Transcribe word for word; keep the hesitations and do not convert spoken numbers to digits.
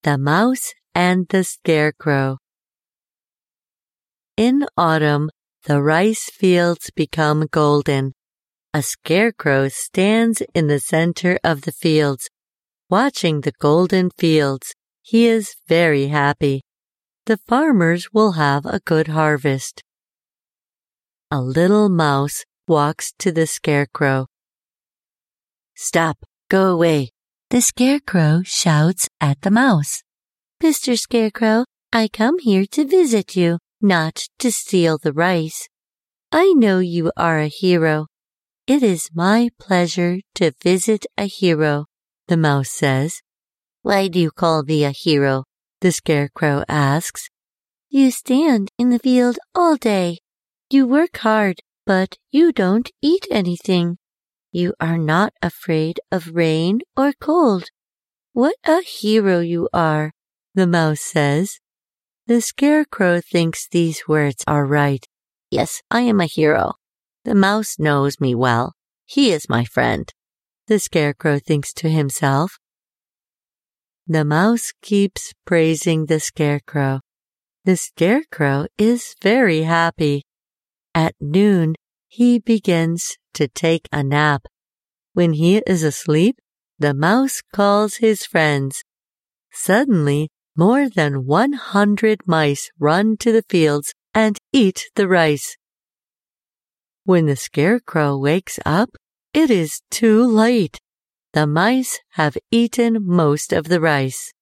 The Mouse and the Scarecrow. In autumn, the rice fields become golden. A scarecrow stands in the center of the fields. Watching the golden fields, he is very happy. The farmers will have a good harvest. A little mouse walks to the scarecrow. "Stop! Go away!" the scarecrow shouts at the mouse. "Mister Scarecrow, I come here to visit you, not to steal the rice. I know you are a hero. It is my pleasure to visit a hero," the mouse says. "Why do you call me a hero?" the scarecrow asks. "You stand in the field all day. You work hard, but you don't eat anything. You are not afraid of rain or cold. What a hero you are," the mouse says. The scarecrow thinks these words are right. "Yes, I am a hero. The mouse knows me well. He is my friend," the scarecrow thinks to himself. The mouse keeps praising the scarecrow. The scarecrow is very happy. At noon, he begins to take a nap. When he is asleep, the mouse calls his friends. Suddenly, more than one hundred mice run to the fields and eat the rice. When the scarecrow wakes up, it is too late. The mice have eaten most of the rice.